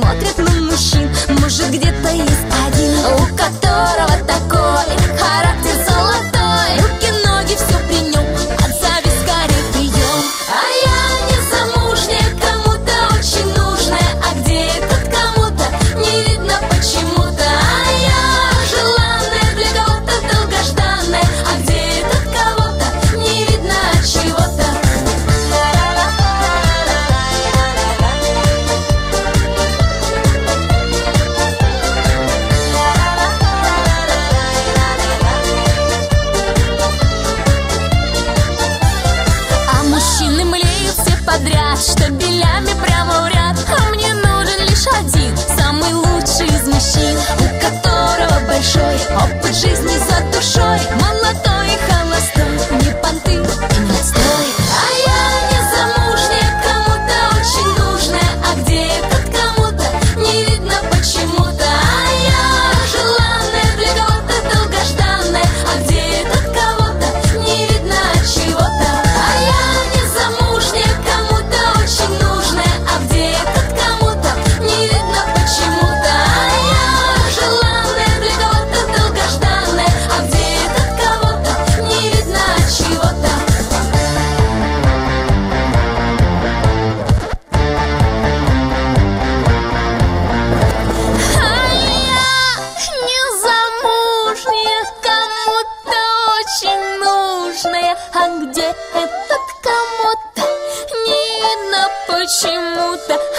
смотрят на мужчин. Может, где-то есть один, у которого такой характер золотой. Руки, ноги, все при нем, отзови скорее прием. А я не замужняя, кому-то очень нужная. А где этот кому-то, не видно почему-то. А я желанная, для кого-то долгожданная. А где этот кого-то, не видно от чего-то. А мужчины млеют все подряд, штабелями прямо в ряд. А мне нужен лишь один, самый лучший из мужчин, у которого большой опыт жизни за душой. Молодой и холостой, не понты и не отстой. А я не замужняя, кому-то очень нужная. А где этот кому-то, не видно почему-то. А я желанная, для кого-то долгожданная. А где этот кого-то, не видно от чего-то. А я не замужняя, кому-то очень нужная. А где этот кому-то, не видно почему-то. А я желанная, для кого-то долгожданная. А где этот кого-то, не видно от чего-то. А я незамужняя, кому-то очень нужная. А где этот кому-то, не видно почему-то.